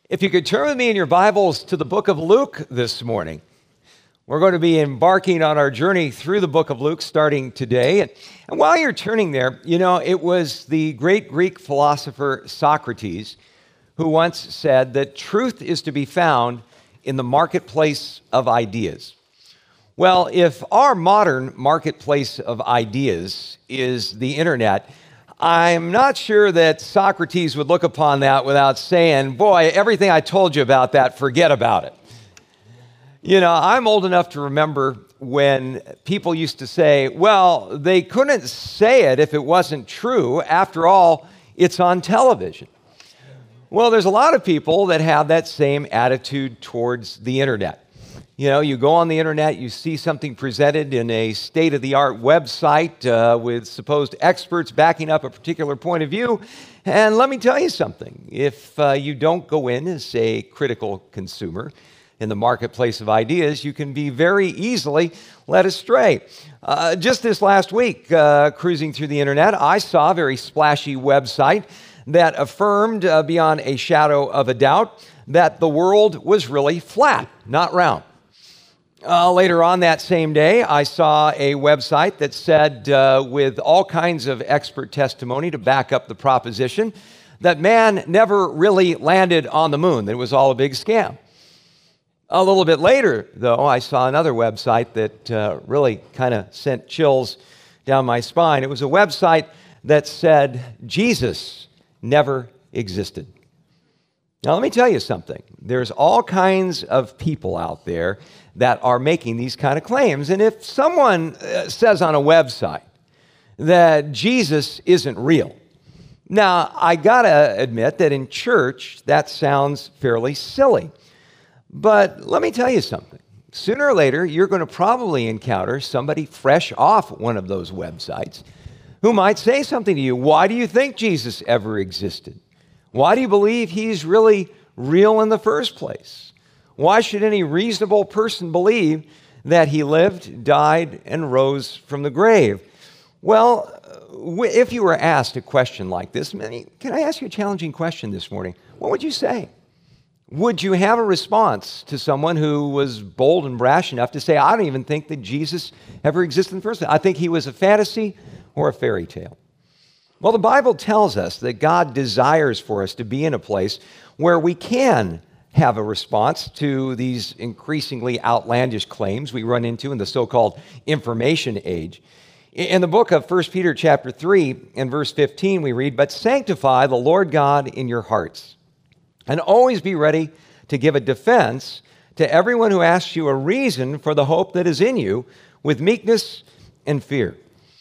If you could turn with me in your Bibles to the book of Luke this morning. We're going to be embarking on our journey through the book of Luke starting today. And while you're turning there, it was the great Greek philosopher Socrates who once said that truth is to be found in the marketplace of ideas. Well, if our modern marketplace of ideas is the internet, I'm not sure that Socrates would look upon that without saying, boy, everything I told you about that, forget about it. I'm old enough to remember when people used to say, well, they couldn't say it if it wasn't true. After all, it's on television. Well, there's a lot of people that have that same attitude towards the internet. You go on the internet, you see something presented in a state-of-the-art website with supposed experts backing up a particular point of view. And let me tell you something. If you don't go in as a critical consumer in the marketplace of ideas, you can be very easily led astray. Just this last week, cruising through the internet, I saw a very splashy website that affirmed beyond a shadow of a doubt that the world was really flat, not round. Later on that same day, I saw a website that said, with all kinds of expert testimony to back up the proposition, that man never really landed on the moon, that it was all a big scam. A little bit later, though, I saw another website that really kind of sent chills down my spine. It was a website that said Jesus never existed. Now, let me tell you something. There's all kinds of people out there that are making these kind of claims. And if someone says on a website that Jesus isn't real, now, I got to admit that in church, that sounds fairly silly. But let me tell you something. Sooner or later, you're going to probably encounter somebody fresh off one of those websites who might say something to you. Why do you think Jesus ever existed? Why do you believe he's really real in the first place? Why should any reasonable person believe that he lived, died, and rose from the grave? Well, if you were asked a question like this, can I ask you a challenging question this morning? What would you say? Would you have a response to someone who was bold and brash enough to say, I don't even think that Jesus ever existed in the first place. I think he was a fantasy or a fairy tale. Well, the Bible tells us that God desires for us to be in a place where we can have a response to these increasingly outlandish claims we run into in the so-called information age. In the book of 1 Peter chapter 3 and verse 15, we read, "But sanctify the Lord God in your hearts, and always be ready to give a defense to everyone who asks you a reason for the hope that is in you with meekness and fear."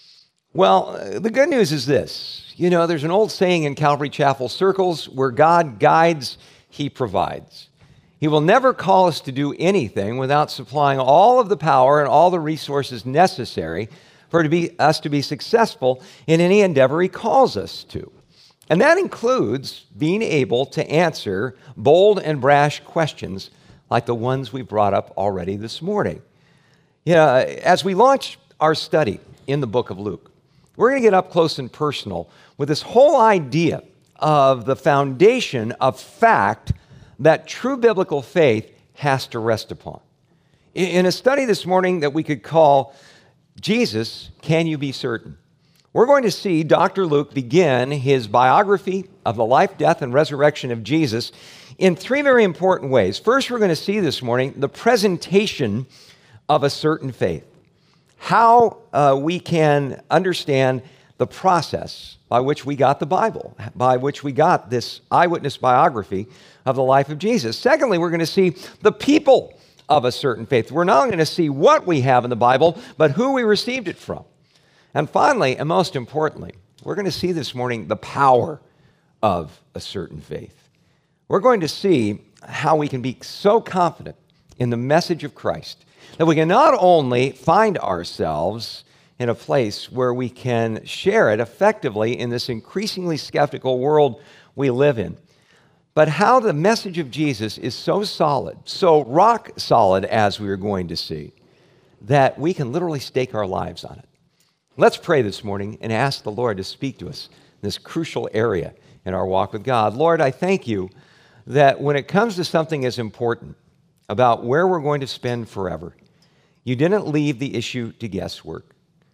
Well, the good news is this. There's an old saying in Calvary Chapel circles, where God guides, he provides. He will never call us to do anything without supplying all of the power and all the resources necessary for us to be successful in any endeavor he calls us to. And that includes being able to answer bold and brash questions like the ones we brought up already this morning. As we launch our study in the book of Luke, we're going to get up close and personal with this whole idea of the foundation of fact that true biblical faith has to rest upon. In a study this morning that we could call Jesus, Can You Be Certain? We're going to see Dr. Luke begin his biography of the life, death, and resurrection of Jesus in three very important ways. First, we're going to see this morning the presentation of a certain faith. How we can understand the process by which we got the Bible, by which we got this eyewitness biography of the life of Jesus. Secondly, we're going to see the people of a certain faith. We're not going to see what we have in the Bible, but who we received it from. And finally, and most importantly, we're going to see this morning the power of a certain faith. We're going to see how we can be so confident in the message of Christ that we can not only find ourselves in a place where we can share it effectively in this increasingly skeptical world we live in, but how the message of Jesus is so solid, so rock solid, as we are going to see, that we can literally stake our lives on it. Let's pray this morning and ask the Lord to speak to us in this crucial area in our walk with God. Lord, I thank you that when it comes to something as important about where we're going to spend forever, you didn't leave the issue to guesswork.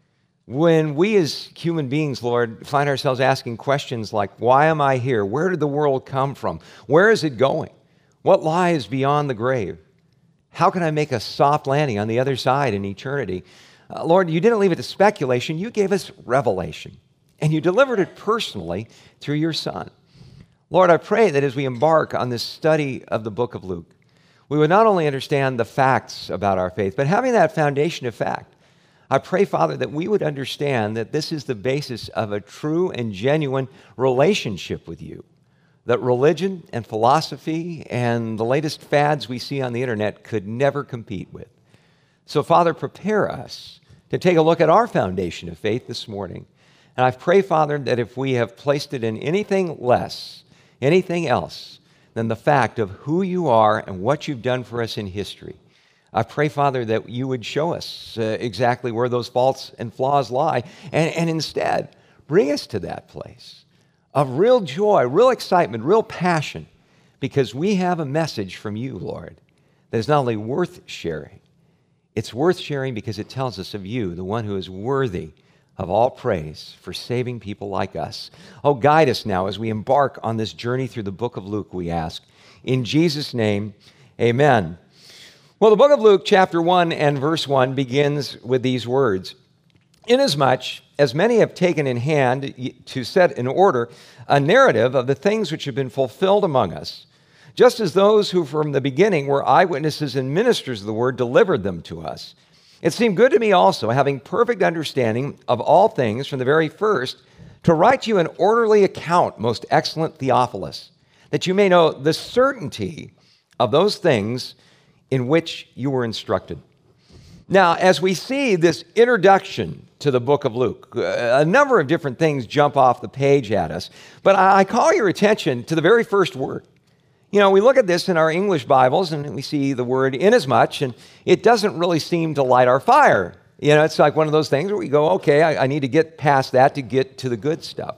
When we as human beings, Lord, find ourselves asking questions like, why am I here? Where did the world come from? Where is it going? What lies beyond the grave? How can I make a soft landing on the other side in eternity? Lord, you didn't leave it to speculation. You gave us revelation, and you delivered it personally through your Son. Lord, I pray that as we embark on this study of the book of Luke, we would not only understand the facts about our faith, but having that foundation of fact, I pray, Father, that we would understand that this is the basis of a true and genuine relationship with you, that religion and philosophy and the latest fads we see on the internet could never compete with. So, Father, prepare us to take a look at our foundation of faith this morning. And I pray, Father, that if we have placed it in anything less, anything else than the fact of who you are and what you've done for us in history, I pray, Father, that you would show us exactly where those faults and flaws lie, and instead bring us to that place of real joy, real excitement, real passion, because we have a message from you, Lord, that is not only worth sharing, it's worth sharing because it tells us of you, the one who is worthy of all praise for saving people like us. Oh, guide us now as we embark on this journey through the book of Luke, we ask. In Jesus' name, amen. Well, the book of Luke, chapter 1 and verse 1 begins with these words. Inasmuch as many have taken in hand to set in order a narrative of the things which have been fulfilled among us, just as those who from the beginning were eyewitnesses and ministers of the word delivered them to us. It seemed good to me also, having perfect understanding of all things from the very first, to write to you an orderly account, most excellent Theophilus, that you may know the certainty of those things in which you were instructed. Now, as we see this introduction to the book of Luke, a number of different things jump off the page at us, but I call your attention to the very first word. You know, we look at this in our English Bibles and we see the word inasmuch, and it doesn't really seem to light our fire. You know, it's like one of those things where we go, okay, I need to get past that to get to the good stuff.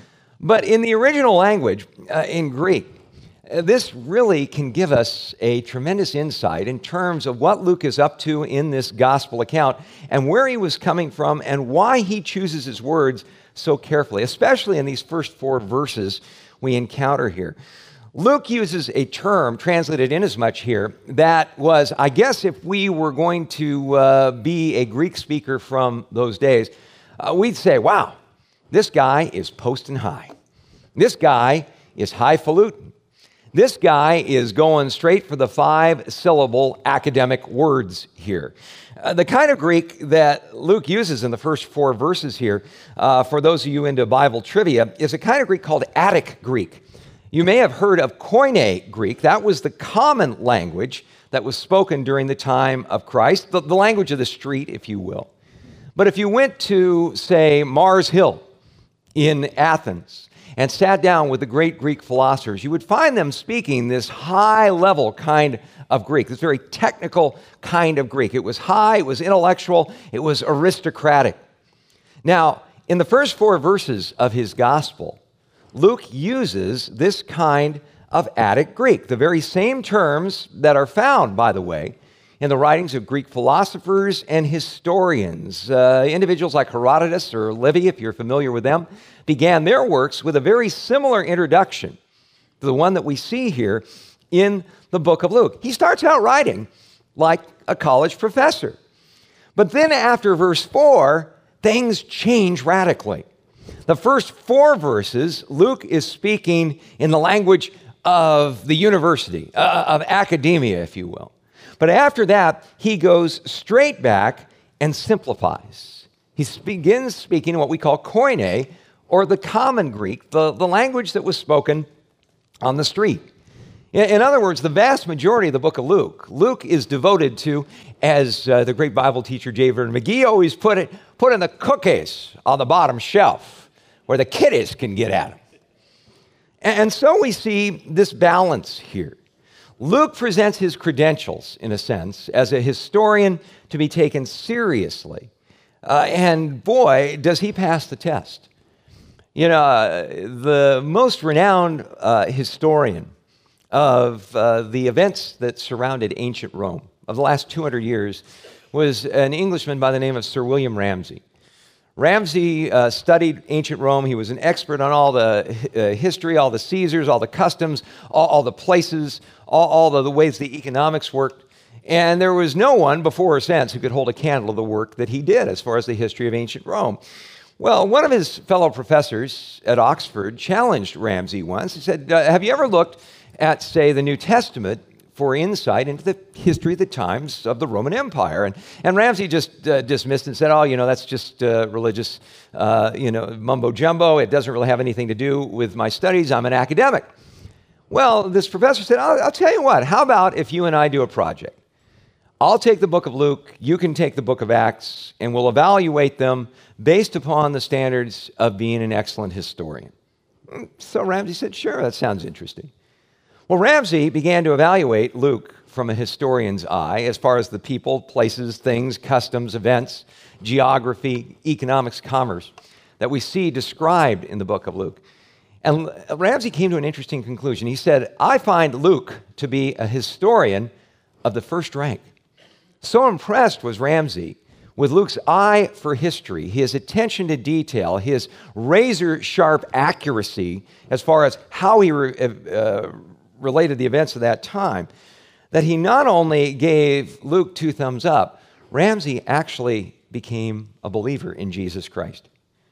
But in the original language, in Greek, this really can give us a tremendous insight in terms of what Luke is up to in this gospel account and where he was coming from and why he chooses his words so carefully, especially in these first 4 verses we encounter here. Luke uses a term translated inasmuch here that was, I guess if we were going to be a Greek speaker from those days, we'd say, wow, this guy is posting high. This guy is highfalutin. This guy is going straight for the 5-syllable academic words here. The kind of Greek that Luke uses in the first 4 verses here, for those of you into Bible trivia, is a kind of Greek called Attic Greek. You may have heard of Koine Greek. That was the common language that was spoken during the time of Christ, the language of the street, if you will. But if you went to, say, Mars Hill in Athens, and sat down with the great Greek philosophers, you would find them speaking this high-level kind of Greek, this very technical kind of Greek. It was high, it was intellectual, it was aristocratic. Now, in the first 4 verses of his gospel, Luke uses this kind of Attic Greek, the very same terms that are found, by the way, in the writings of Greek philosophers and historians. Individuals like Herodotus or Livy, if you're familiar with them, began their works with a very similar introduction to the one that we see here in the book of Luke. He starts out writing like a college professor. But then after verse 4, things change radically. The first 4 verses, Luke is speaking in the language of the university, of academia, if you will. But after that, he goes straight back and simplifies. He begins speaking what we call Koine, or the common Greek, the language that was spoken on the street. In other words, the vast majority of the book of Luke is devoted to, as the great Bible teacher J. Vernon McGee always put it, put in the cookies on the bottom shelf where the kiddies can get at them. And so we see this balance here. Luke presents his credentials, in a sense, as a historian to be taken seriously. And boy, does he pass the test. You know, the most renowned historian of the events that surrounded ancient Rome of the last 200 years was an Englishman by the name of Sir William Ramsay. Ramsay studied ancient Rome. He was an expert on all the history, all the Caesars, all the customs, all the places, all the ways the economics worked. And there was no one before or since who could hold a candle to the work that he did as far as the history of ancient Rome. Well, one of his fellow professors at Oxford challenged Ramsay once. He said, have you ever looked at, say, the New Testament for insight into the history of the times of the Roman Empire? And Ramsay just dismissed and said, that's just religious, mumbo-jumbo. It doesn't really have anything to do with my studies. I'm an academic. Well, this professor said, I'll tell you what, how about if you and I do a project? I'll take the book of Luke, you can take the book of Acts, and we'll evaluate them based upon the standards of being an excellent historian. So Ramsay said, sure, that sounds interesting. Well, Ramsay began to evaluate Luke from a historian's eye as far as the people, places, things, customs, events, geography, economics, commerce that we see described in the book of Luke. And Ramsay came to an interesting conclusion. He said, I find Luke to be a historian of the first rank. So impressed was Ramsay with Luke's eye for history, his attention to detail, his razor-sharp accuracy as far as how he related the events of that time, that he not only gave Luke 2 thumbs up, Ramsay actually became a believer in Jesus Christ.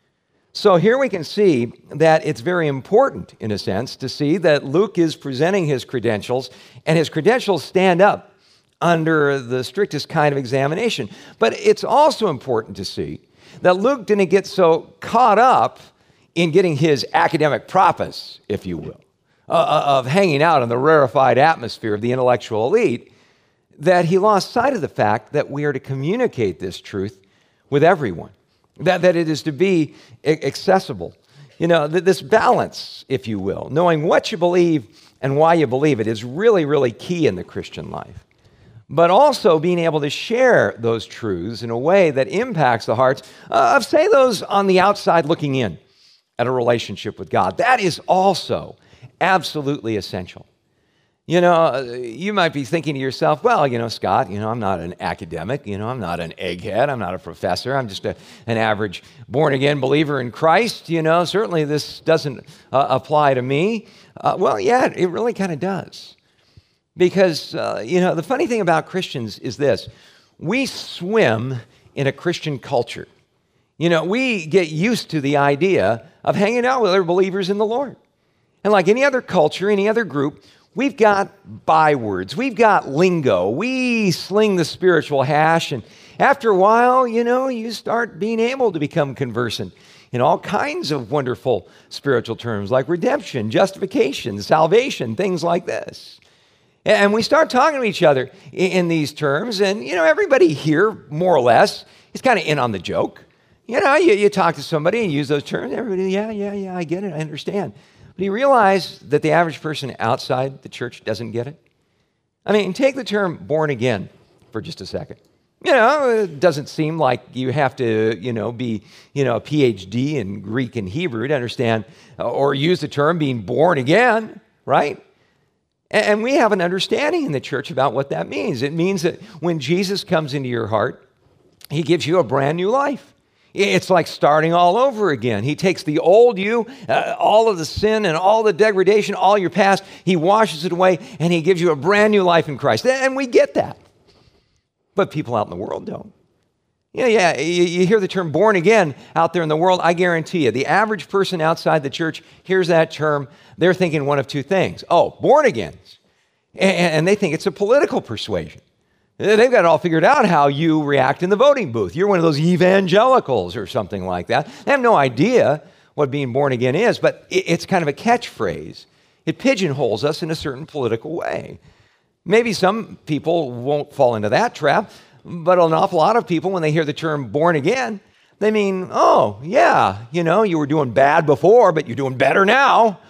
So here we can see that it's very important, in a sense, to see that Luke is presenting his credentials, and his credentials stand up under the strictest kind of examination. But it's also important to see that Luke didn't get so caught up in getting his academic propers, if you will, of hanging out in the rarefied atmosphere of the intellectual elite, that he lost sight of the fact that we are to communicate this truth with everyone, that it is to be accessible. This balance, if you will, knowing what you believe and why you believe it is really, really key in the Christian life. But also being able to share those truths in a way that impacts the hearts of, say, those on the outside looking in at a relationship with God. That is also absolutely essential. You might be thinking to yourself, well, Scott, I'm not an academic, I'm not an egghead, I'm not a professor, I'm just an average born-again believer in Christ, certainly this doesn't apply to me. Well, yeah, it really kind of does. Because, the funny thing about Christians is this. We swim in a Christian culture. We get used to the idea of hanging out with other believers in the Lord. And like any other culture, any other group, we've got bywords. We've got lingo. We sling the spiritual hash. And after a while, you start being able to become conversant in all kinds of wonderful spiritual terms like redemption, justification, salvation, things like this. And we start talking to each other in these terms, and, everybody here, more or less, is kind of in on the joke. You talk to somebody and use those terms, everybody, yeah, I get it, I understand. But you realize that the average person outside the church doesn't get it? I mean, take the term born again for just a second. It doesn't seem like you have to, be, a PhD in Greek and Hebrew to understand or use the term being born again, right? And we have an understanding in the church about what that means. It means that when Jesus comes into your heart, he gives you a brand new life. It's like starting all over again. He takes the old you, all of the sin and all the degradation, all your past, he washes it away, and he gives you a brand new life in Christ. And we get that. But people out in the world don't. Yeah, you hear the term born again out there in the world, I guarantee you, the average person outside the church hears that term, they're thinking one of two things. Oh, born again. And they think it's a political persuasion. They've got it all figured out how you react in the voting booth. You're one of those evangelicals or something like that. They have no idea what being born again is, but it's kind of a catchphrase. It pigeonholes us in a certain political way. Maybe some people won't fall into that trap, but an awful lot of people, when they hear the term born again, they mean, oh, yeah, you were doing bad before, but you're doing better now.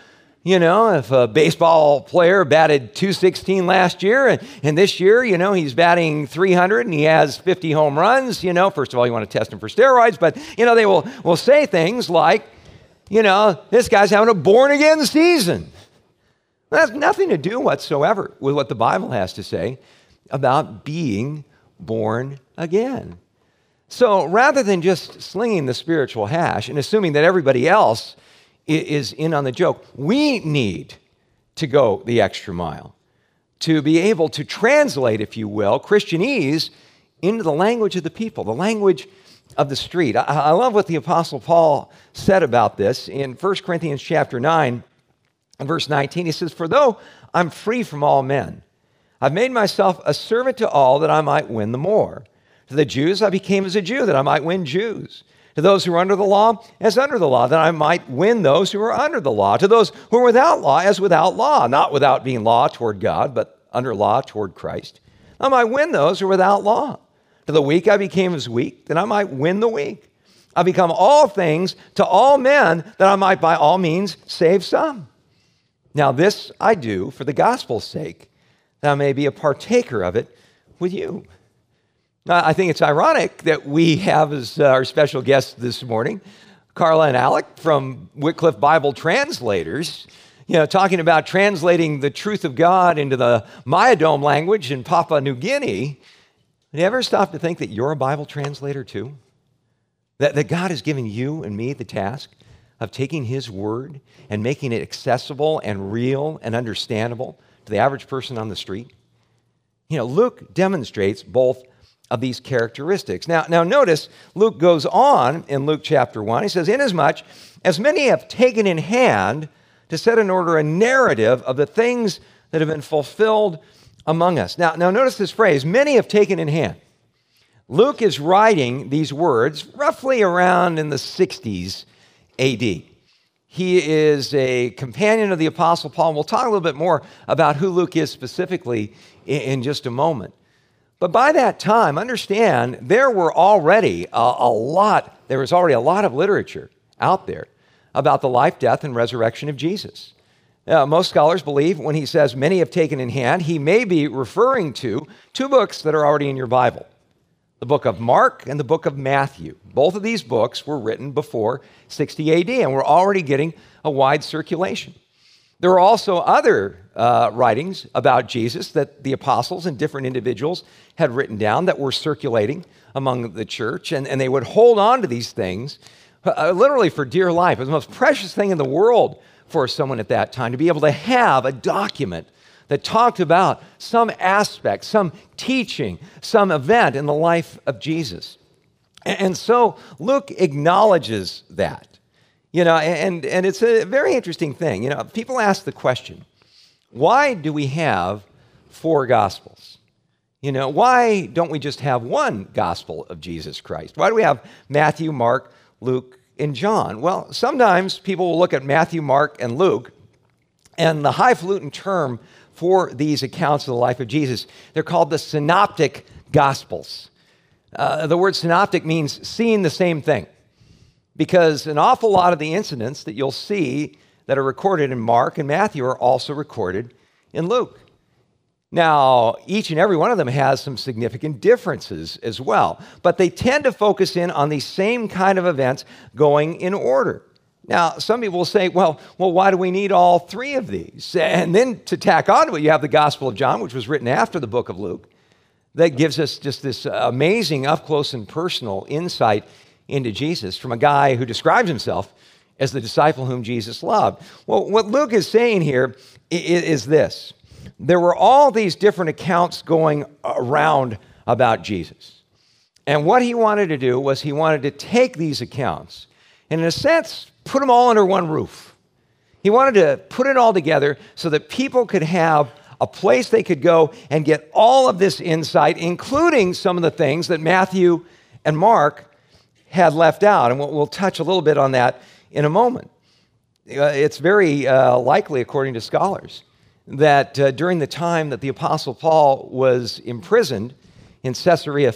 If a baseball player batted .216 last year, and this year, he's batting .300 and he has 50 home runs, first of all, you want to test him for steroids, but, they will say things like, this guy's having a born-again season. That has nothing to do whatsoever with what the Bible has to say about being born again. So rather than just slinging the spiritual hash and assuming that everybody else is in on the joke, we need to go the extra mile to be able to translate, if you will, Christianese into the language of the people, the language of the street. I love what the Apostle Paul said about this in 1 Corinthians chapter 9, and verse 19. He says, "For though I'm free from all men, I've made myself a servant to all that I might win the more. To the Jews I became as a Jew, that I might win Jews. To those who are under the law, as under the law, that I might win those who are under the law. To those who are without law, as without law, not without being law toward God, but under law toward Christ. I might win those who are without law. To the weak I became as weak, that I might win the weak. I become all things to all men, that I might by all means save some. Now this I do for the gospel's sake, that I may be a partaker of it with you." Now, I think it's ironic that we have as our special guests this morning, Carla and Alec from Wycliffe Bible Translators, talking about translating the truth of God into the Maya-Dome language in Papua New Guinea. Have you ever stopped to think that you're a Bible translator too? That God has given you and me the task of taking His Word and making it accessible and real and understandable to the average person on the street? Luke demonstrates both of these characteristics. Now notice, Luke goes on in Luke chapter 1. He says, "Inasmuch as many have taken in hand to set in order a narrative of the things that have been fulfilled among us." Now notice this phrase, "many have taken in hand." Luke is writing these words roughly around in the 60s AD. He is a companion of the Apostle Paul, and we'll talk a little bit more about who Luke is specifically in just a moment. But by that time, understand, there was already a lot of literature out there about the life, death, and resurrection of Jesus. Most scholars believe when he says many have taken in hand, he may be referring to two books that are already in your Bible, the book of Mark and the book of Matthew. Both of these books were written before 60 AD and were already getting a wide circulation. There were also other writings about Jesus that the apostles and different individuals had written down that were circulating among the church, and they would hold on to these things literally for dear life. It was the most precious thing in the world for someone at that time to be able to have a document that talked about some aspect, some teaching, some event in the life of Jesus. And so Luke acknowledges that. And it's a very interesting thing. People ask the question, why do we have 4 Gospels? Why don't we just have one Gospel of Jesus Christ? Why do we have Matthew, Mark, Luke, and John? Well, sometimes people will look at Matthew, Mark, and Luke, and the highfalutin term for these accounts of the life of Jesus, they're called the Synoptic Gospels. The word synoptic means seeing the same thing, because an awful lot of the incidents that you'll see that are recorded in Mark and Matthew are also recorded in Luke. Now, each and every one of them has some significant differences as well, but they tend to focus in on these same kind of events going in order. Now, some people will say, well, why do we need all 3 of these? And then to tack on to it, you have the Gospel of John, which was written after the book of Luke, that gives us just this amazing up-close and personal insight into Jesus from a guy who describes himself as the disciple whom Jesus loved. Well, what Luke is saying here is this. There were all these different accounts going around about Jesus. And what he wanted to do was he wanted to take these accounts and, in a sense, put them all under one roof. He wanted to put it all together so that people could have a place they could go and get all of this insight, including some of the things that Matthew and Mark had left out. And we'll touch a little bit on that in a moment. It's very likely, according to scholars, that during the time that the Apostle Paul was imprisoned in Caesarea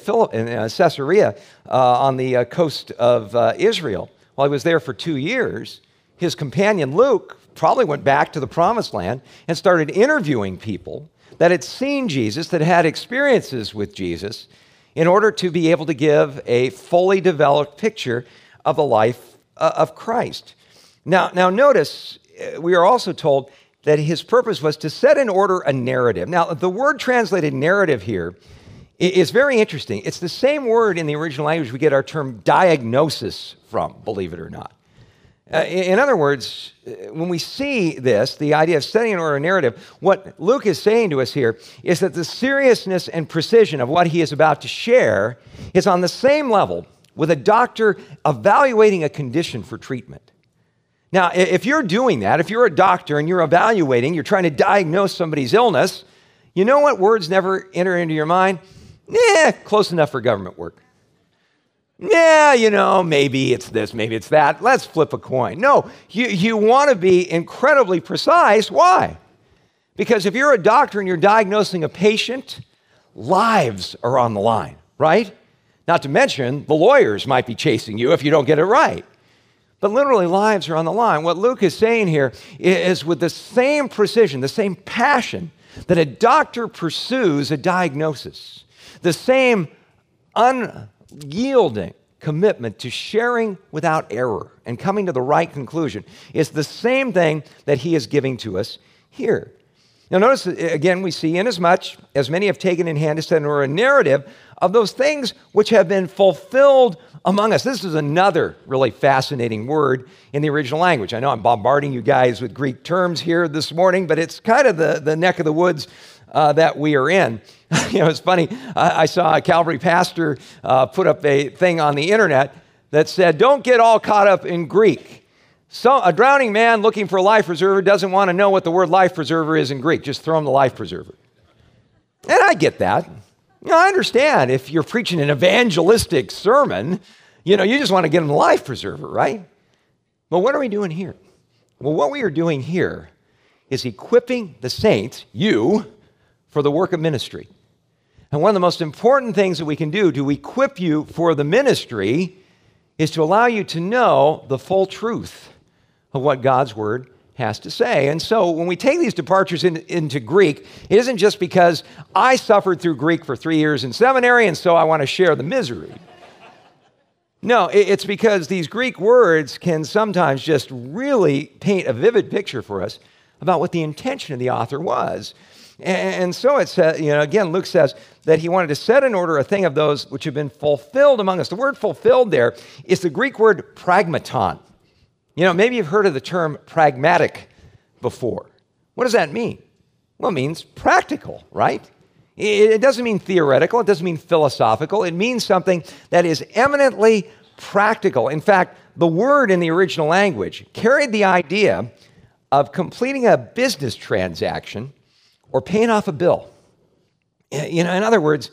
on the coast of Israel, while he was there for 2 years, his companion Luke probably went back to the Promised Land and started interviewing people that had seen Jesus, that had experiences with Jesus, in order to be able to give a fully developed picture of the life of Christ. Now notice, we are also told that his purpose was to set in order a narrative. Now, the word translated narrative here is very interesting. It's the same word in the original language we get our term diagnosis from, believe it or not. In other words, when we see this, the idea of setting in order a narrative, what Luke is saying to us here is that the seriousness and precision of what he is about to share is on the same level with a doctor evaluating a condition for treatment. Now, if you're doing that, if you're a doctor and you're evaluating, you're trying to diagnose somebody's illness, you know what words never enter into your mind? Close enough for government work. Maybe it's this, maybe it's that. Let's flip a coin. No, you want to be incredibly precise. Why? Because if you're a doctor and you're diagnosing a patient, lives are on the line, right? Not to mention, the lawyers might be chasing you if you don't get it right. But literally, lives are on the line. What Luke is saying here is with the same precision, the same passion that a doctor pursues a diagnosis, the same unyielding commitment to sharing without error and coming to the right conclusion is the same thing that he is giving to us here. Now notice, again, we see, inasmuch as many have taken in hand to set in order a narrative of those things which have been fulfilled among us. This is another really fascinating word in the original language. I know I'm bombarding you guys with Greek terms here this morning, but it's kind of the neck of the woods that we are in. It's funny. I saw a Calvary pastor put up a thing on the internet that said, "Don't get all caught up in Greek. So a drowning man looking for a life preserver doesn't want to know what the word life preserver is in Greek. Just throw him the life preserver." And I get that. I understand if you're preaching an evangelistic sermon, you just want to get him the life preserver, right? But what are we doing here? Well, what we are doing here is equipping the saints, you, for the work of ministry. And one of the most important things that we can do to equip you for the ministry is to allow you to know the full truth of what God's word has to say. And so when we take these departures into Greek, it isn't just because I suffered through Greek for 3 years in seminary, and so I want to share the misery. No, it's because these Greek words can sometimes just really paint a vivid picture for us about what the intention of the author was. And so it says, again, Luke says that he wanted to set in order a thing of those which have been fulfilled among us. The word fulfilled there is the Greek word pragmaton. Maybe you've heard of the term pragmatic before. What does that mean? Well, it means practical, right? It doesn't mean theoretical. It doesn't mean philosophical. It means something that is eminently practical. In fact, the word in the original language carried the idea of completing a business transaction or paying off a bill. In other words,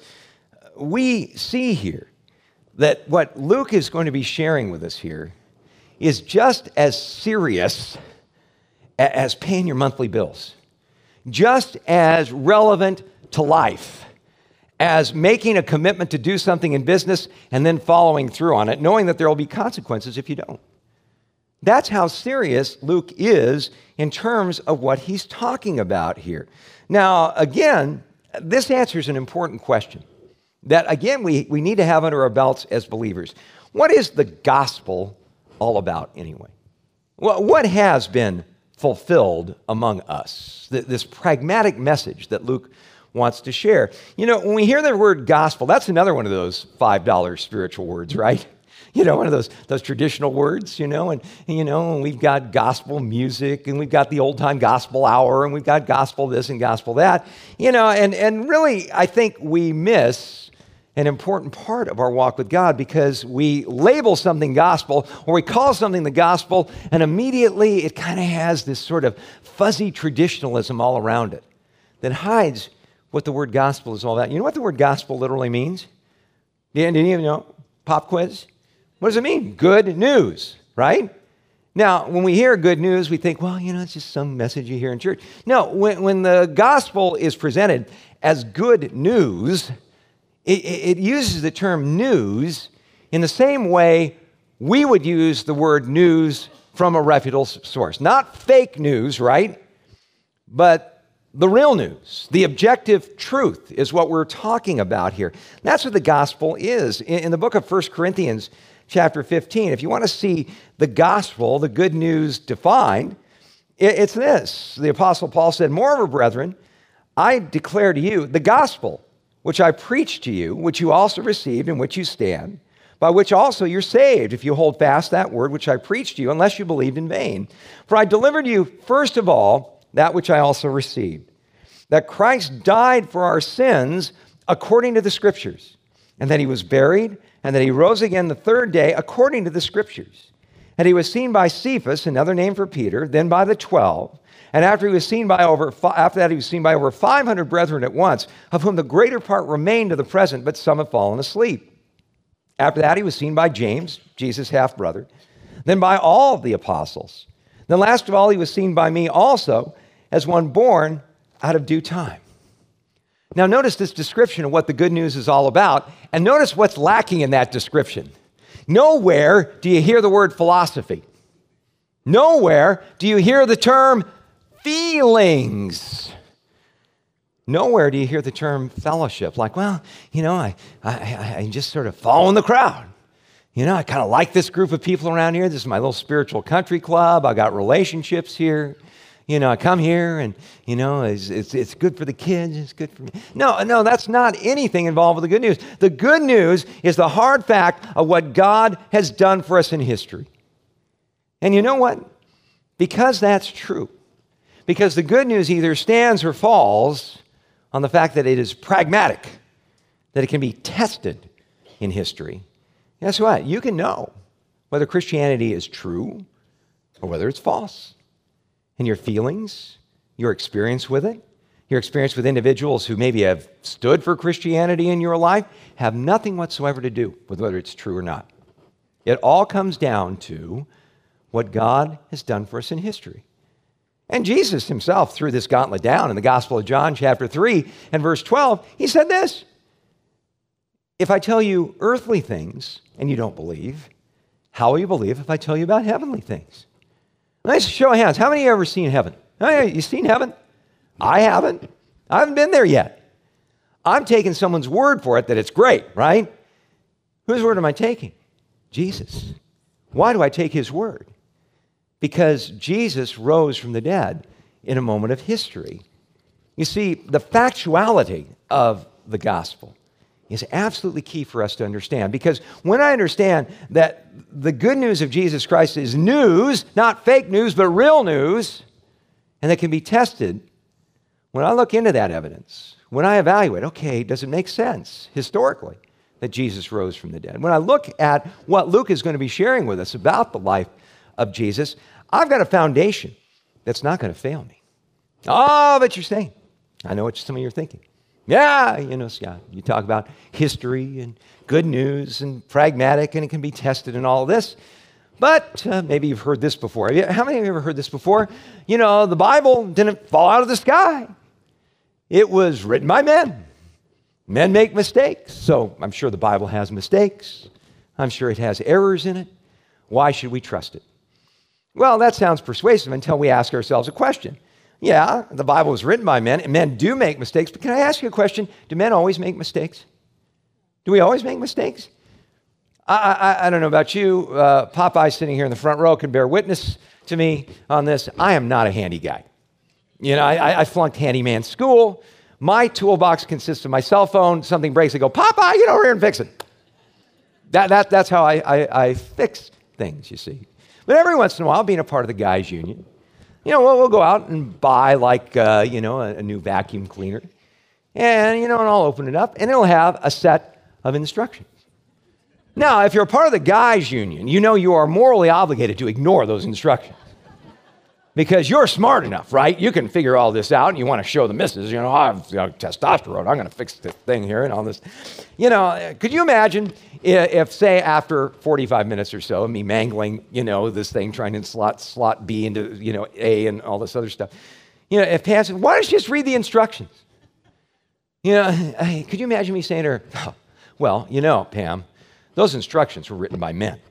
we see here that what Luke is going to be sharing with us here is just as serious as paying your monthly bills, just as relevant to life as making a commitment to do something in business and then following through on it, knowing that there will be consequences if you don't. That's how serious Luke is in terms of what he's talking about here. Now, again, this answers an important question that, again, we need to have under our belts as believers. What is the gospel all about anyway? Well, what has been fulfilled among us? This pragmatic message that Luke wants to share. When we hear the word gospel, that's another one of those $5 spiritual words, right? One of those traditional words, and we've got gospel music, and we've got the old-time gospel hour, and we've got gospel this and gospel that, and really, I think we miss an important part of our walk with God because we label something gospel or we call something the gospel, and immediately it kind of has this sort of fuzzy traditionalism all around it that hides what the word gospel is all about. You know what the word gospel literally means? Did any of you know? Pop quiz? What does it mean? Good news, right? Now, when we hear good news, we think, well, it's just some message you hear in church. No, when the gospel is presented as good news, it uses the term news in the same way we would use the word news from a reputable source. Not fake news, right? But the real news, the objective truth is what we're talking about here. That's what the gospel is. In the book of 1 Corinthians chapter 15, if you want to see the gospel, the good news defined, It's this. The Apostle Paul said, "Moreover, brethren, I declare to you the gospel which I preached to you, which you also received, in which you stand, by which also you're saved, if you hold fast that word which I preached to you, unless you believed in vain. For I delivered to you first of all that which I also received, that Christ died for our sins according to the Scriptures, and that he was buried, and that he rose again the third day according to the Scriptures. And he was seen by Cephas, another name for Peter, then by the 12. And after that, he was seen by over 500 brethren at once, of whom the greater part remain to the present, but some have fallen asleep. After that, he was seen by James, Jesus' half-brother, then by all the apostles. Then last of all, he was seen by me also, as one born out of due time." Now notice this description of what the good news is all about, and notice what's lacking in that description. Nowhere do you hear the word philosophy. Nowhere do you hear the term feelings. Nowhere do you hear the term fellowship. Like, well, I just sort of follow in the crowd. I kind of like this group of people around here. This is my little spiritual country club. I got relationships here. I come here and, it's good for the kids. It's good for me. No, that's not anything involved with the good news. The good news is the hard fact of what God has done for us in history. And you know what? Because that's true, because the good news either stands or falls on the fact that it is pragmatic, that it can be tested in history. Guess what? You can know whether Christianity is true or whether it's false. And your feelings, your experience with it, your experience with individuals who maybe have stood for Christianity in your life have nothing whatsoever to do with whether it's true or not. It all comes down to what God has done for us in history. And Jesus himself threw this gauntlet down in the Gospel of John, chapter 3 and verse 12. He said this: "If I tell you earthly things and you don't believe, how will you believe if I tell you about heavenly things?" Nice show of hands. How many of you have ever seen heaven? Oh, you seen heaven? I haven't. I haven't been there yet. I'm taking someone's word for it that it's great, right? Whose word am I taking? Jesus. Why do I take his word? Because Jesus rose from the dead in a moment of history. You see, the factuality of the gospel is absolutely key for us to understand, because when I understand that the good news of Jesus Christ is news, not fake news, but real news, and that can be tested, when I look into that evidence, when I evaluate, okay, does it make sense historically that Jesus rose from the dead? When I look at what Luke is going to be sharing with us about the life of Jesus, I've got a foundation that's not going to fail me. Oh, but you're saying, I know what some of you are thinking. Yeah, Scott, you talk about history and good news and pragmatic, and it can be tested and all this. But maybe you've heard this before. How many of you ever heard this before? The Bible didn't fall out of the sky. It was written by men. Men make mistakes. So I'm sure the Bible has mistakes. I'm sure it has errors in it. Why should we trust it? Well, that sounds persuasive until we ask ourselves a question. Yeah, the Bible was written by men, and men do make mistakes, but can I ask you a question? Do men always make mistakes? Do we always make mistakes? I don't know about you. Popeye sitting here in the front row can bear witness to me on this. I am not a handy guy. I flunked handyman school. My toolbox consists of my cell phone. Something breaks, I go, Popeye, get over here and fix it. That's how I fix things, you see. But every once in a while, being a part of the guys' union, we'll go out and buy a new vacuum cleaner. And I'll open it up, and it'll have a set of instructions. Now, if you're a part of the guys' union, you are morally obligated to ignore those instructions. Because you're smart enough, right? You can figure all this out, and you want to show the missus, I have testosterone. I'm going to fix this thing here and all this. Could you imagine if, say, after 45 minutes or so, me mangling, this thing, trying to slot B into, A and all this other stuff, if Pam said, why don't you just read the instructions? Could you imagine me saying to her, oh, well, Pam, those instructions were written by men.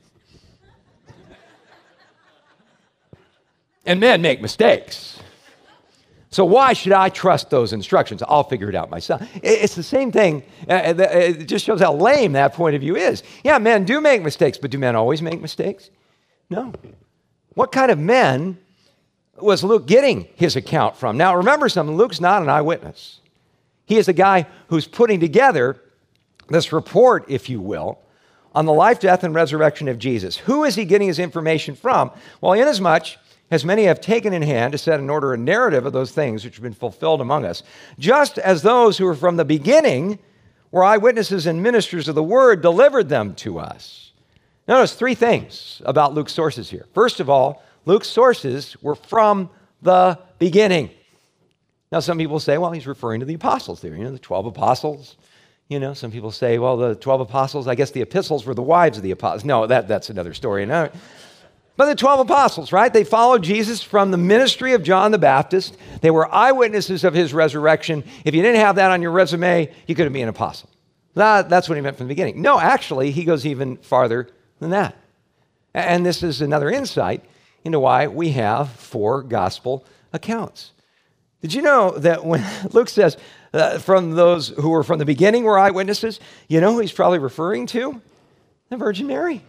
And men make mistakes. So why should I trust those instructions? I'll figure it out myself. It's the same thing. It just shows how lame that point of view is. Yeah, men do make mistakes, but do men always make mistakes? No. What kind of men was Luke getting his account from? Now, remember something, Luke's not an eyewitness. He is the guy who's putting together this report, if you will, on the life, death, and resurrection of Jesus. Who is he getting his information from? Well, inasmuch as many have taken in hand to set in order a narrative of those things which have been fulfilled among us, just as those who were from the beginning were eyewitnesses and ministers of the word delivered them to us. Notice three things about Luke's sources here. First of all, Luke's sources were from the beginning. Now, some people say, well, he's referring to the apostles there, the 12 apostles. Some people say, well, the 12 apostles, I guess the epistles were the wives of the apostles. No, that's another story. No. But the 12 apostles, right? They followed Jesus from the ministry of John the Baptist. They were eyewitnesses of his resurrection. If you didn't have that on your resume, you couldn't be an apostle. That's what he meant from the beginning. No, actually, he goes even farther than that. And this is another insight into why we have 4 gospel accounts. Did you know that when Luke says, from those who were from the beginning were eyewitnesses, you know who he's probably referring to? The Virgin Mary.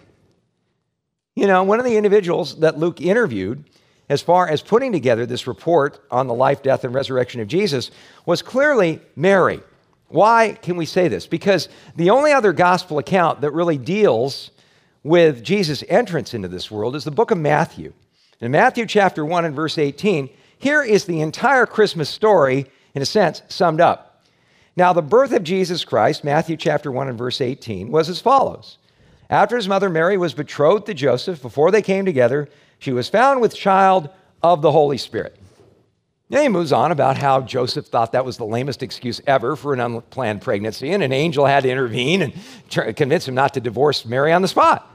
One of the individuals that Luke interviewed as far as putting together this report on the life, death, and resurrection of Jesus was clearly Mary. Why can we say this? Because the only other gospel account that really deals with Jesus' entrance into this world is the book of Matthew. In Matthew chapter 1 and verse 18, here is the entire Christmas story, in a sense, summed up. Now, the birth of Jesus Christ, Matthew chapter 1 and verse 18, was as follows. After his mother Mary was betrothed to Joseph, before they came together, she was found with child of the Holy Spirit. Then he moves on about how Joseph thought that was the lamest excuse ever for an unplanned pregnancy, and an angel had to intervene and convince him not to divorce Mary on the spot.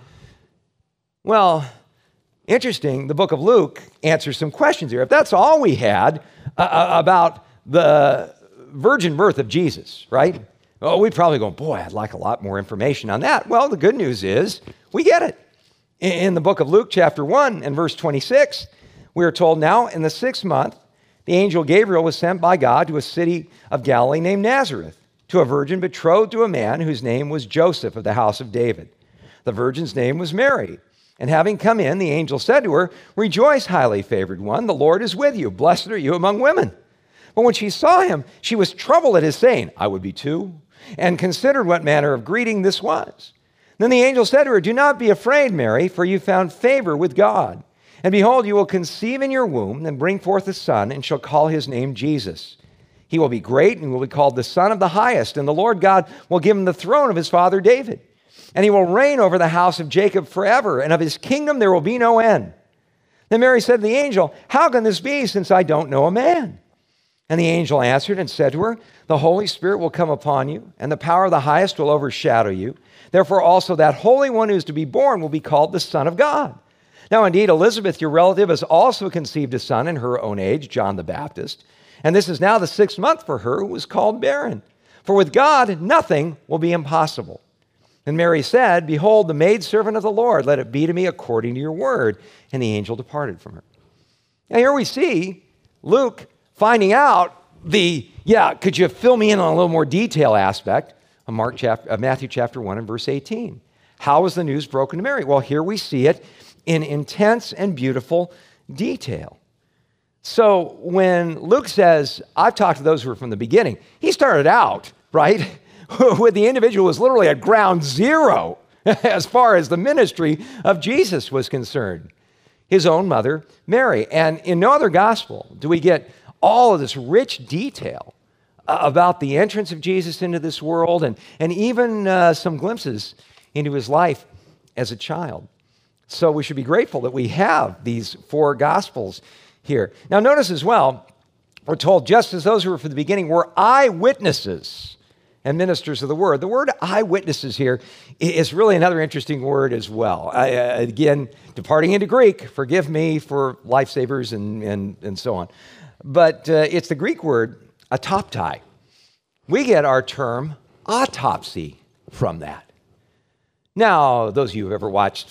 Well, interesting, the book of Luke answers some questions here. If that's all we had about the virgin birth of Jesus, right? Oh, we'd probably go, boy, I'd like a lot more information on that. Well, the good news is we get it. In the book of Luke, chapter 1 and verse 26, we are told, now in the 6th month, the angel Gabriel was sent by God to a city of Galilee named Nazareth, to a virgin betrothed to a man whose name was Joseph of the house of David. The virgin's name was Mary. And having come in, the angel said to her, "Rejoice, highly favored one, the Lord is with you. Blessed are you among women." But when she saw him, she was troubled at his saying, "I would be too," and considered what manner of greeting this was. Then the angel said to her, "Do not be afraid, Mary, for you found favor with God. And behold, you will conceive in your womb and bring forth a son, and shall call his name Jesus. He will be great and will be called the Son of the Highest, and the Lord God will give him the throne of his father David. And he will reign over the house of Jacob forever, and of his kingdom there will be no end." Then Mary said to the angel, "How can this be, since I don't know a man?" And the angel answered and said to her, "The Holy Spirit will come upon you, and the power of the Highest will overshadow you. Therefore also that Holy One who is to be born will be called the Son of God. Now indeed, Elizabeth, your relative, has also conceived a son in her own age, John the Baptist. And this is now the 6th month for her who was called barren. For with God nothing will be impossible." And Mary said, "Behold, the maidservant of the Lord, let it be to me according to your word." And the angel departed from her. Now here we see Luke finding out could you fill me in on a little more detail aspect of Matthew chapter 1 and verse 18. How was the news broken to Mary? Well, here we see it in intense and beautiful detail. So when Luke says, "I've talked to those who were from the beginning," he started out, right, with the individual who was literally at ground zero as far as the ministry of Jesus was concerned, his own mother, Mary. And in no other gospel do we get all of this rich detail about the entrance of Jesus into this world and even some glimpses into his life as a child. So we should be grateful that we have these 4 gospels here. Now notice as well, we're told just as those who were from the beginning were eyewitnesses and ministers of the word. The word eyewitnesses here is really another interesting word as well. Again, departing into Greek, forgive me for lifesavers and so on. But it's the Greek word autoptai. We get our term autopsy from that. Now, those of you who've ever watched,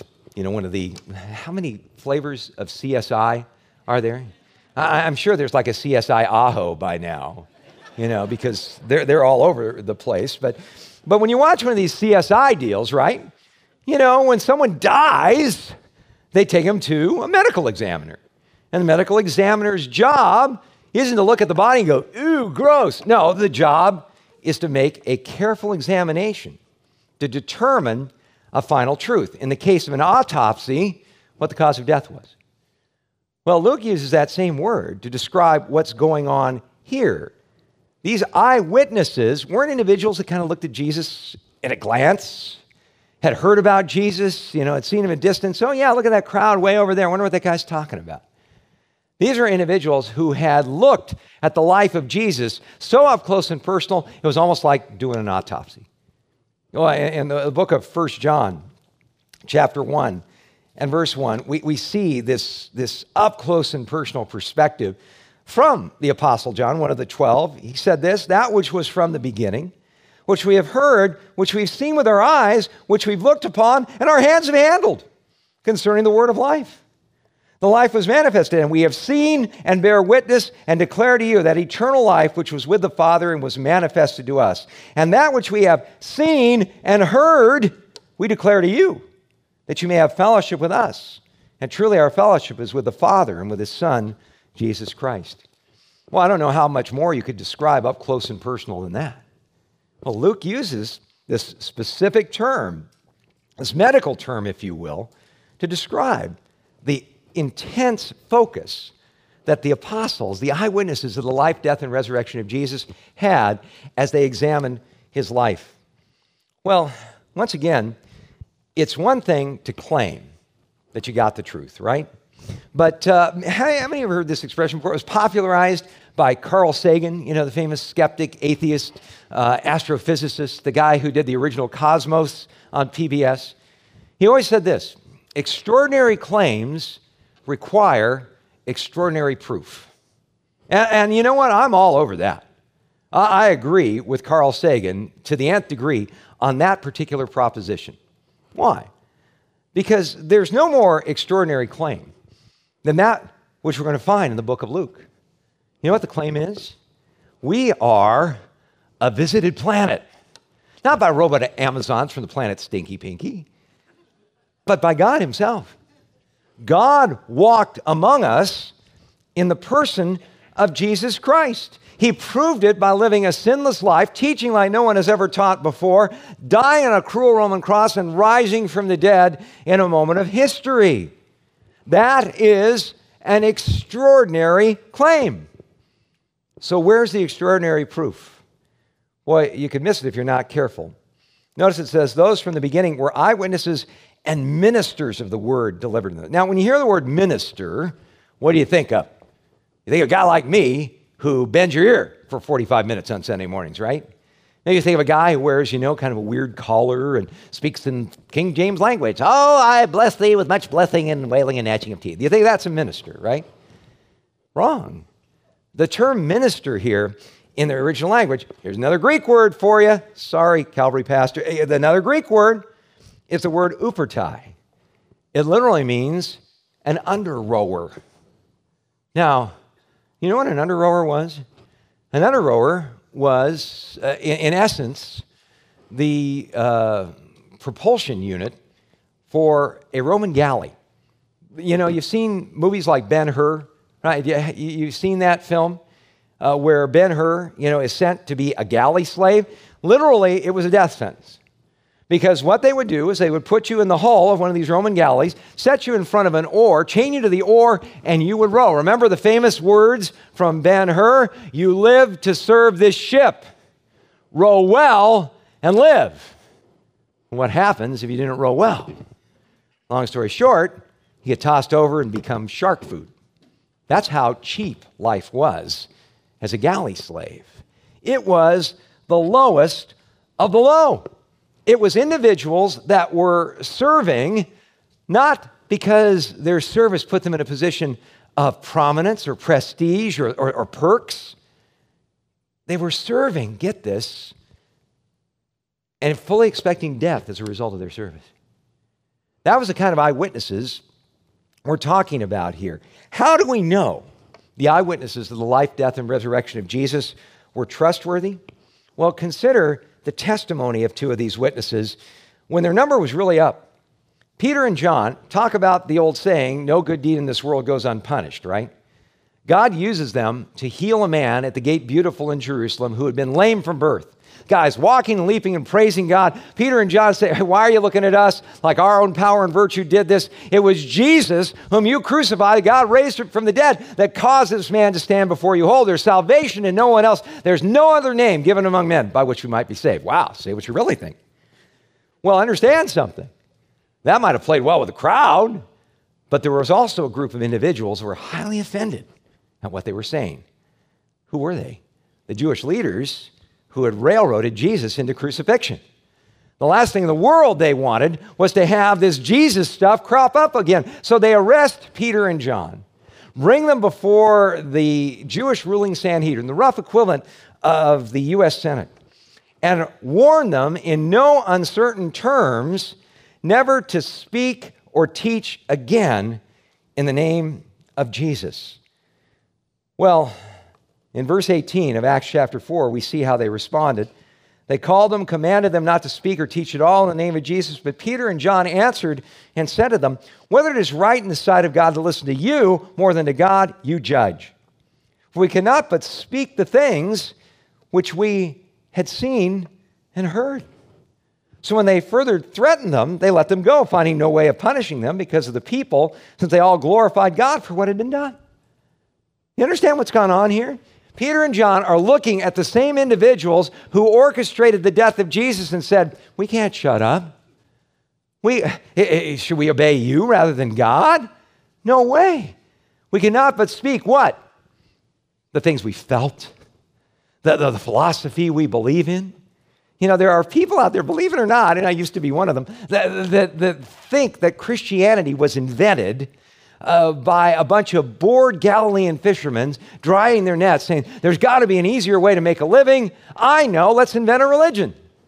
how many flavors of CSI are there? I'm sure there's like a CSI Aho by now, because they're all over the place. But when you watch one of these CSI deals, right, when someone dies, they take them to a medical examiner. And the medical examiner's job isn't to look at the body and go, ooh, gross. No, the job is to make a careful examination to determine a final truth. In the case of an autopsy, what the cause of death was. Well, Luke uses that same word to describe what's going on here. These eyewitnesses weren't individuals that kind of looked at Jesus at a glance, had heard about Jesus, had seen him at a distance. Oh, yeah, look at that crowd way over there. I wonder what that guy's talking about. These are individuals who had looked at the life of Jesus so up close and personal, it was almost like doing an autopsy. Well, in the book of 1 John, chapter 1 and verse 1, we see this up close and personal perspective from the Apostle John, one of the 12. He said this, that which was from the beginning, which we have heard, which we've seen with our eyes, which we've looked upon, and our hands have handled concerning the word of life. The life was manifested, and we have seen and bear witness and declare to you that eternal life which was with the Father and was manifested to us. And that which we have seen and heard, we declare to you, that you may have fellowship with us. And truly our fellowship is with the Father and with His Son, Jesus Christ. Well, I don't know how much more you could describe up close and personal than that. Well, Luke uses this specific term, this medical term, if you will, to describe the intense focus that the apostles, the eyewitnesses of the life, death, and resurrection of Jesus had as they examined His life. Well, once again, it's one thing to claim that you got the truth, right? But how many of you have heard this expression before? It was popularized by Carl Sagan, the famous skeptic, atheist, astrophysicist, the guy who did the original Cosmos on PBS. He always said this, extraordinary claims require extraordinary proof. And you know what? I'm all over that. I agree with Carl Sagan to the nth degree on that particular proposition. Why? Because there's no more extraordinary claim than that which we're going to find in the book of Luke. You know what the claim is? We are a visited planet. Not by robot Amazons from the planet Stinky Pinky, but by God Himself. God walked among us in the person of Jesus Christ. He proved it by living a sinless life, teaching like no one has ever taught before, dying on a cruel Roman cross, and rising from the dead in a moment of history. That is an extraordinary claim. So where's the extraordinary proof? Boy, you could miss it if you're not careful. Notice it says, those from the beginning were eyewitnesses and ministers of the word delivered to them. Now, when you hear the word minister, what do you think of? You think of a guy like me who bends your ear for 45 minutes on Sunday mornings, right? Now you think of a guy who wears, kind of a weird collar and speaks in King James language. Oh, I bless thee with much blessing and wailing and gnashing of teeth. You think that's a minister, right? Wrong. The term minister here in the original language, here's another Greek word for you. Sorry, Calvary pastor. Another Greek word is the word upertai. It literally means an under-rower. Now, you know what an under-rower was? An under-rower was, in essence, the propulsion unit for a Roman galley. You've seen movies like Ben-Hur, right? You've seen that film where Ben-Hur, is sent to be a galley slave. Literally, it was a death sentence. Because what they would do is they would put you in the hull of one of these Roman galleys, set you in front of an oar, chain you to the oar, and you would row. Remember the famous words from Ben-Hur? You live to serve this ship. Row well and live. And what happens if you didn't row well? Long story short, you get tossed over and become shark food. That's how cheap life was as a galley slave. It was the lowest of the low. It was individuals that were serving not because their service put them in a position of prominence or prestige or perks. They were serving, get this, and fully expecting death as a result of their service. That was the kind of eyewitnesses we're talking about here. How do we know the eyewitnesses of the life, death, and resurrection of Jesus were trustworthy? Well, consider the testimony of two of these witnesses when their number was really up. Peter and John talk about the old saying, no good deed in this world goes unpunished, right? God uses them to heal a man at the gate beautiful in Jerusalem who had been lame from birth. Guys walking and leaping and praising God. Peter and John say, why are you looking at us like our own power and virtue did this? It was Jesus whom you crucified. God raised him from the dead that caused this man to stand before you whole. There's salvation in no one else. There's no other name given among men by which we might be saved. Wow, say what you really think. Well, understand something. That might have played well with the crowd, but there was also a group of individuals who were highly offended at what they were saying. Who were they? The Jewish leaders who had railroaded Jesus into crucifixion. The last thing in the world they wanted was to have this Jesus stuff crop up again. So they arrest Peter and John, bring them before the Jewish ruling Sanhedrin, the rough equivalent of the U.S. Senate, and warn them in no uncertain terms never to speak or teach again in the name of Jesus. Well, in verse 18 of Acts chapter 4, we see how they responded. They called them, commanded them not to speak or teach at all in the name of Jesus. But Peter and John answered and said to them, whether it is right in the sight of God to listen to you more than to God, you judge. For we cannot but speak the things which we had seen and heard. So when they further threatened them, they let them go, finding no way of punishing them because of the people, since they all glorified God for what had been done. You understand what's gone on here? Peter and John are looking at the same individuals who orchestrated the death of Jesus and said, we can't shut up. Should we obey you rather than God? No way. We cannot but speak what? The things we felt, the philosophy we believe in. You know, there are people out there, believe it or not, and I used to be one of them, that think that Christianity was invented by a bunch of bored Galilean fishermen drying their nets, saying, there's got to be an easier way to make a living. I know, let's invent a religion.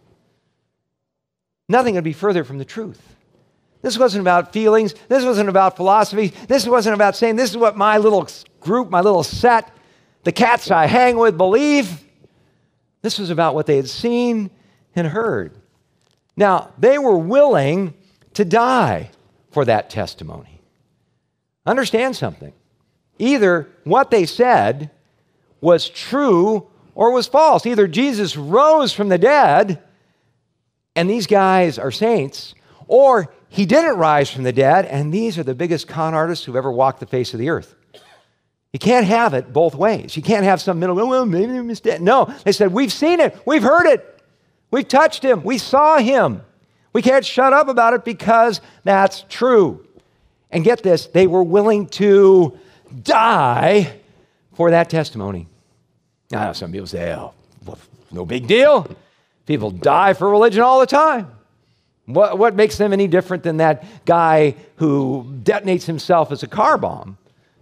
Nothing could be further from the truth. This wasn't about feelings. This wasn't about philosophy. This wasn't about saying, this is what my little group, my little set, the cats I hang with believe. This was about what they had seen and heard. Now, they were willing to die for that testimony. Understand something. Either what they said was true or was false. Either Jesus rose from the dead, and these guys are saints, or he didn't rise from the dead, and these are the biggest con artists who've ever walked the face of the earth. You can't have it both ways. You can't have some middle, well, maybe he was dead. No, they said, we've seen it. We've heard it. We've touched him. We saw him. We can't shut up about it because that's true. And get this, they were willing to die for that testimony. Now, some people say, oh, well, no big deal. People die for religion all the time. What makes them any different than that guy who detonates himself as a car bomb,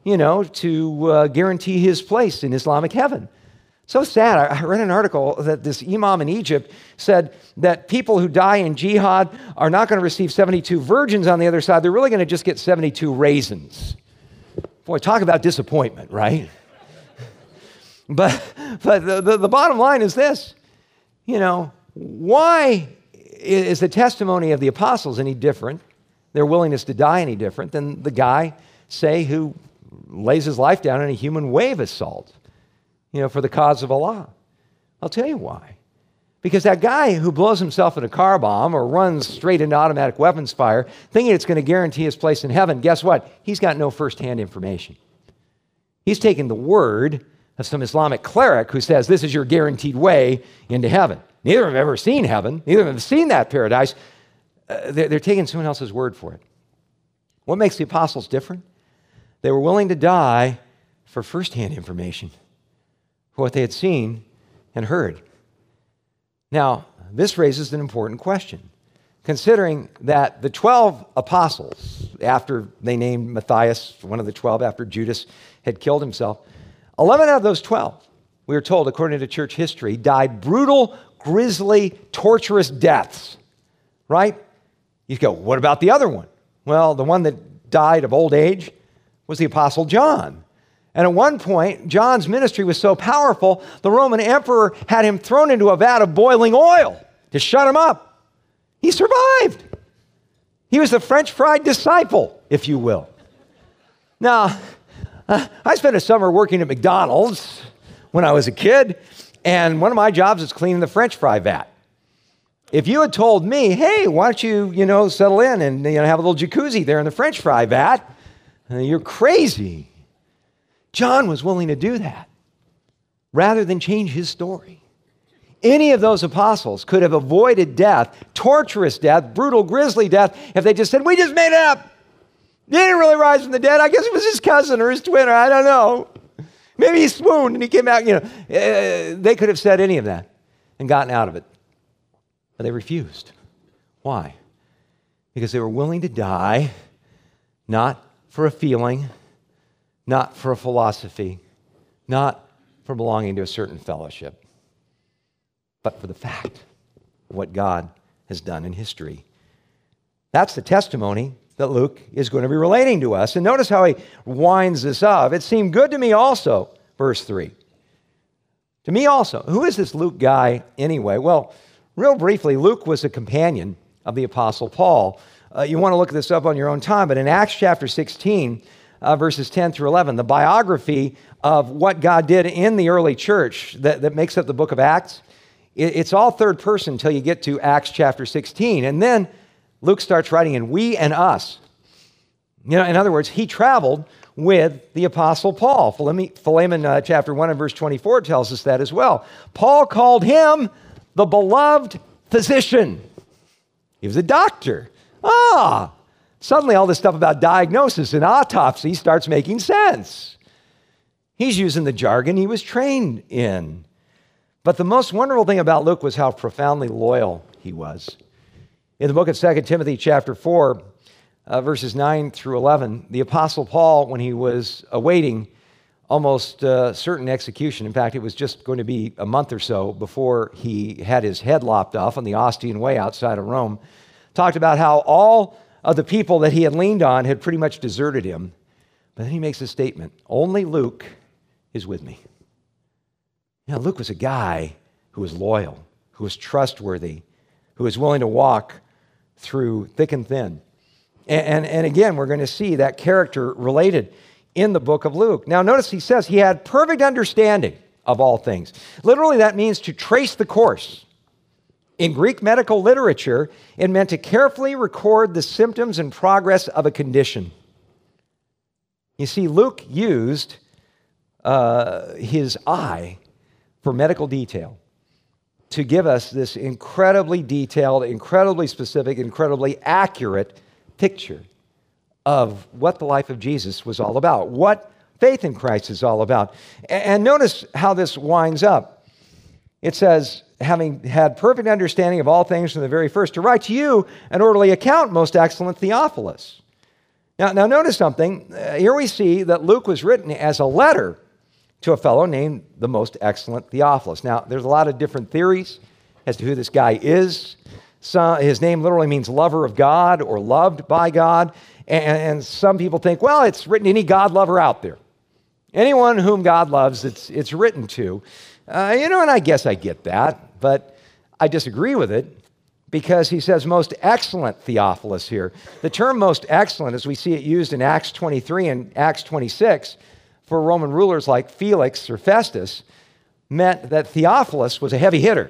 to guarantee his place in Islamic heaven? So sad. I read an article that this imam in Egypt said that people who die in jihad are not going to receive 72 virgins on the other side. They're really going to just get 72 raisins. Boy, talk about disappointment, right? But the bottom line is this. Why is the testimony of the apostles any different, their willingness to die any different than the guy, say, who lays his life down in a human wave assault? For the cause of Allah. I'll tell you why. Because that guy who blows himself in a car bomb or runs straight into automatic weapons fire, thinking it's going to guarantee his place in heaven, guess what? He's got no firsthand information. He's taken the word of some Islamic cleric who says this is your guaranteed way into heaven. Neither of them have ever seen heaven. Neither of them have seen that paradise. They're taking someone else's word for it. What makes the apostles different? They were willing to die for firsthand information, for what they had seen and heard. Now, this raises an important question. Considering that the 12 apostles, after they named Matthias, one of the 12 after Judas had killed himself, 11 out of those 12, we are told, according to church history, died brutal, grisly, torturous deaths, right? You go, what about the other one? Well, the one that died of old age was the Apostle John. And at one point, John's ministry was so powerful, the Roman emperor had him thrown into a vat of boiling oil to shut him up. He survived. He was the French fry disciple, if you will. Now, I spent a summer working at McDonald's when I was a kid, and one of my jobs was cleaning the French fry vat. If you had told me, hey, why don't you, settle in and have a little jacuzzi there in the French fry vat, you're crazy. John was willing to do that rather than change his story. Any of those apostles could have avoided death, torturous death, brutal, grisly death, if they just said, we just made it up. He didn't really rise from the dead. I guess it was his cousin or his twin, or I don't know. Maybe he swooned and he came out, They could have said any of that and gotten out of it. But they refused. Why? Because they were willing to die, not for a feeling, not for a philosophy, not for belonging to a certain fellowship, but for the fact of what God has done in history. That's the testimony that Luke is going to be relating to us. And notice how he winds this up. It seemed good to me also, verse 3. To me also. Who is this Luke guy anyway? Well, real briefly, Luke was a companion of the Apostle Paul. You want to look this up on your own time, but in Acts chapter 16, verses 10 through 11, the biography of what God did in the early church that makes up the book of Acts, it's all third person until you get to Acts chapter 16. And then Luke starts writing in we and us. In other words, he traveled with the Apostle Paul. Philemon chapter 1 and verse 24 tells us that as well. Paul called him the beloved physician. He was a doctor. Suddenly all this stuff about diagnosis and autopsy starts making sense. He's using the jargon he was trained in. But the most wonderful thing about Luke was how profoundly loyal he was. In the book of 2 Timothy chapter 4, verses 9 through 11, the Apostle Paul, when he was awaiting almost certain execution, in fact, it was just going to be a month or so before he had his head lopped off on the Ostian Way outside of Rome, talked about how all of the people that he had leaned on had pretty much deserted him. But then he makes a statement, only Luke is with me. Luke was a guy who was loyal, who was trustworthy, who was willing to walk through thick and thin. And again, we're going to see that character related in the book of Luke. Now, notice he says he had perfect understanding of all things. Literally, that means to trace the course. In Greek medical literature, it meant to carefully record the symptoms and progress of a condition. You see, Luke used his eye for medical detail to give us this incredibly detailed, incredibly specific, incredibly accurate picture of what the life of Jesus was all about, what faith in Christ is all about. And notice how this winds up. It says, having had perfect understanding of all things from the very first, to write to you an orderly account, most excellent Theophilus. Now notice something. Here we see that Luke was written as a letter to a fellow named the most excellent Theophilus. Now, there's a lot of different theories as to who this guy is. His name literally means lover of God or loved by God. And some people think, well, it's written to any God lover out there. Anyone whom God loves, it's written to. And I guess I get that, but I disagree with it because he says most excellent Theophilus here. The term most excellent, as we see it used in Acts 23 and Acts 26 for Roman rulers like Felix or Festus, meant that Theophilus was a heavy hitter.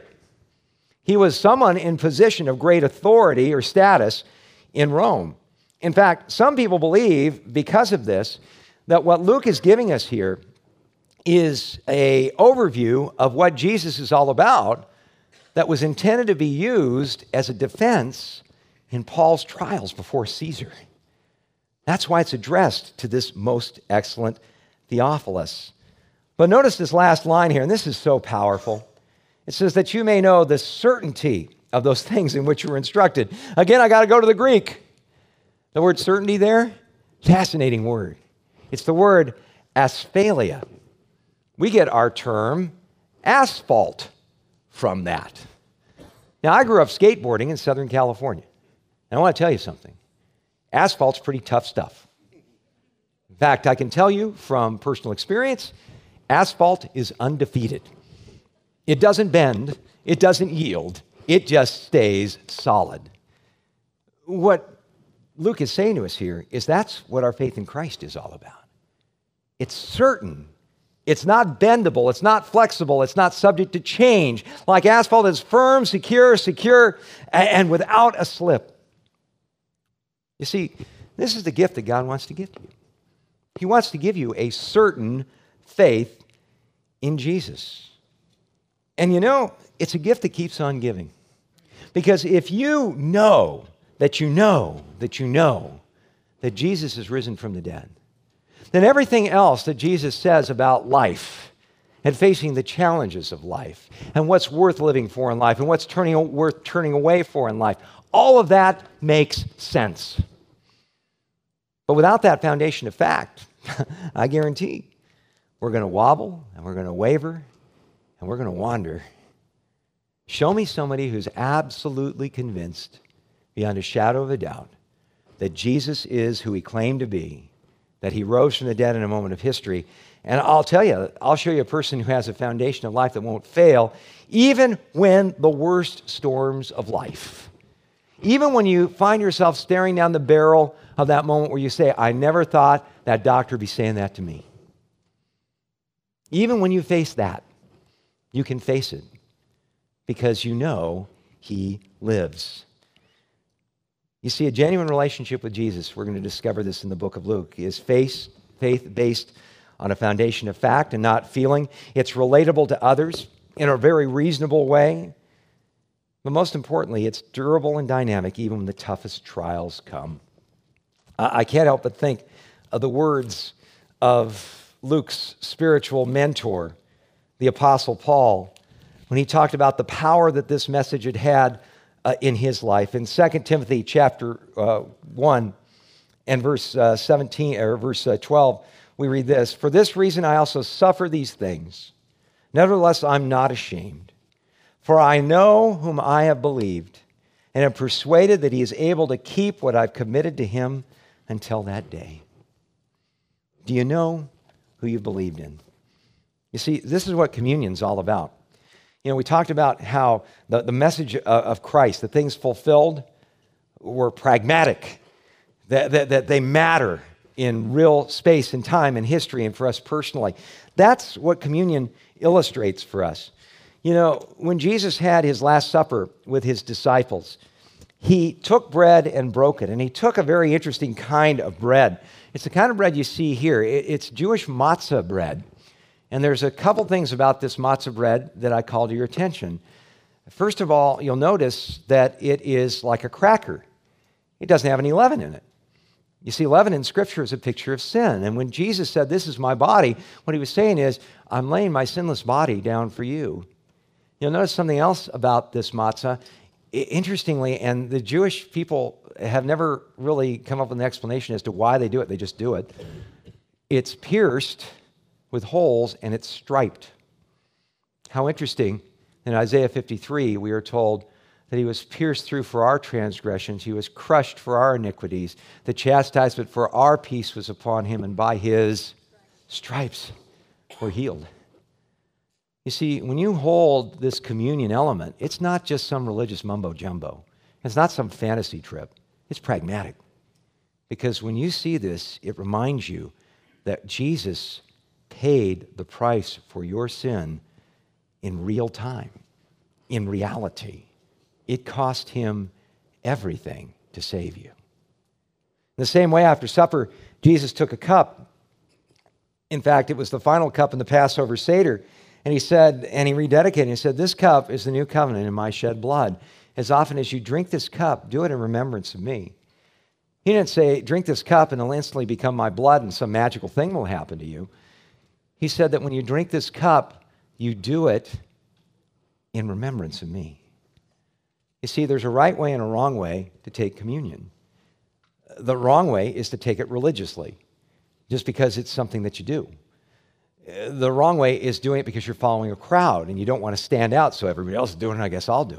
He was someone in position of great authority or status in Rome. In fact, some people believe, because of this, that what Luke is giving us here is an overview of what Jesus is all about that was intended to be used as a defense in Paul's trials before Caesar. That's why it's addressed to this most excellent Theophilus. But notice this last line here, and this is so powerful. It says that you may know the certainty of those things in which you were instructed. Again, I got to go to the Greek. The word certainty there, fascinating word. It's the word asphalia. We get our term asphalt from that. Now, I grew up skateboarding in Southern California. And I want to tell you something. Asphalt's pretty tough stuff. In fact, I can tell you from personal experience, asphalt is undefeated. It doesn't bend. It doesn't yield. It just stays solid. What Luke is saying to us here is that's what our faith in Christ is all about. It's certain. It's not bendable. It's not flexible. It's not subject to change. Like asphalt, it's firm, secure, and without a slip. You see, this is the gift that God wants to give you. He wants to give you a certain faith in Jesus. And you know, it's a gift that keeps on giving. Because if you know that Jesus is risen from the dead, then everything else that Jesus says about life and facing the challenges of life and what's worth living for in life and what's worth turning away for in life, all of that makes sense. But without that foundation of fact, I guarantee we're going to wobble and we're going to waver and we're going to wander. Show me somebody who's absolutely convinced, beyond a shadow of a doubt, that Jesus is who he claimed to be, that he rose from the dead in a moment of history. And I'll tell you, I'll show you a person who has a foundation of life that won't fail, even when the worst storms of life. Even when you find yourself staring down the barrel of that moment where you say, I never thought that doctor would be saying that to me. Even when you face that, you can face it because you know he lives. You see, a genuine relationship with Jesus, we're going to discover this in the book of Luke, is faith based on a foundation of fact and not feeling. It's relatable to others in a very reasonable way. But most importantly, it's durable and dynamic even when the toughest trials come. I can't help but think of the words of Luke's spiritual mentor, the Apostle Paul, when he talked about the power that this message had in his life. In 2 Timothy chapter 1 and verse 17 or verse 12, we read this, "For this reason I also suffer these things. Nevertheless, I'm not ashamed. For I know whom I have believed, and am persuaded that he is able to keep what I've committed to him until that day." Do you know who you've believed in? You see, this is what communion's all about. You know, we talked about how the message of Christ, the things fulfilled, were pragmatic, that they matter in real space and time and history and for us personally. That's what communion illustrates for us. You know, when Jesus had his Last Supper with his disciples, he took bread and broke it, and he took a very interesting kind of bread. It's the kind of bread you see here. It's Jewish matzah bread. And there's a couple things about this matzah bread that I call to your attention. First of all, you'll notice that it is like a cracker. It doesn't have any leaven in it. You see, leaven in Scripture is a picture of sin. And when Jesus said, "This is my body," what he was saying is, I'm laying my sinless body down for you. You'll notice something else about this matzah. Interestingly, and the Jewish people have never really come up with an explanation as to why they do it. They just do it. It's pierced with holes and it's striped. How interesting. In Isaiah 53, we are told that he was pierced through for our transgressions. He was crushed for our iniquities. The chastisement for our peace was upon him, and by his stripes we're healed. You see, when you hold this communion element, it's not just some religious mumbo-jumbo. It's not some fantasy trip. It's pragmatic. Because when you see this, it reminds you that Jesus paid the price for your sin in real time, in reality. It cost him everything to save you. In the same way, after supper, Jesus took a cup. In fact, it was the final cup in the Passover Seder. And he said, and he rededicated, he said, "This cup is the new covenant in my shed blood. As often as you drink this cup, do it in remembrance of me." He didn't say, drink this cup and it'll instantly become my blood and some magical thing will happen to you. He said that when you drink this cup, you do it in remembrance of me. You see, there's a right way and a wrong way to take communion. The wrong way is to take it religiously, just because it's something that you do. The wrong way is doing it because you're following a crowd and you don't want to stand out, so everybody else is doing it, I guess I'll do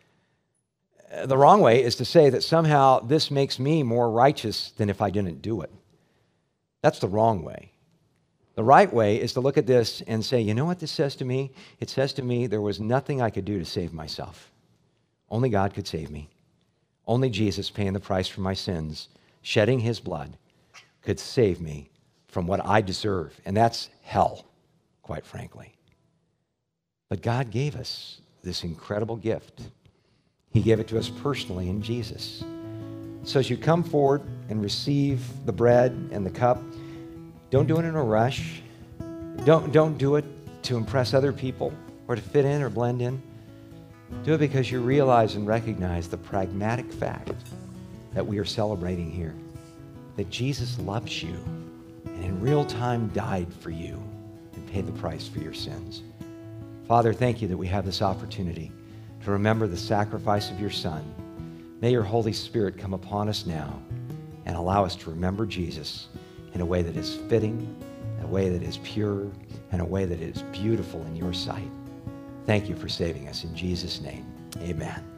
it. The wrong way is to say that somehow this makes me more righteous than if I didn't do it. That's the wrong way. The right way is to look at this and say, you know what this says to me? It says to me there was nothing I could do to save myself. Only God could save me. Only Jesus paying the price for my sins shedding his blood, could save me from what I deserve, and that's hell, quite frankly. But God gave us this incredible gift. He gave it to us personally in Jesus. So as you come forward and receive the bread and the cup, don't do it in a rush. Don't do it to impress other people or to fit in or blend in. Do it because you realize and recognize the pragmatic fact that we are celebrating here, that Jesus loves you and in real time died for you and paid the price for your sins. Father, thank you that we have this opportunity to remember the sacrifice of your Son. May your Holy Spirit come upon us now and allow us to remember Jesus in a way that is fitting, a way that is pure, and a way that is beautiful in your sight. Thank you for saving us. In Jesus' name, amen.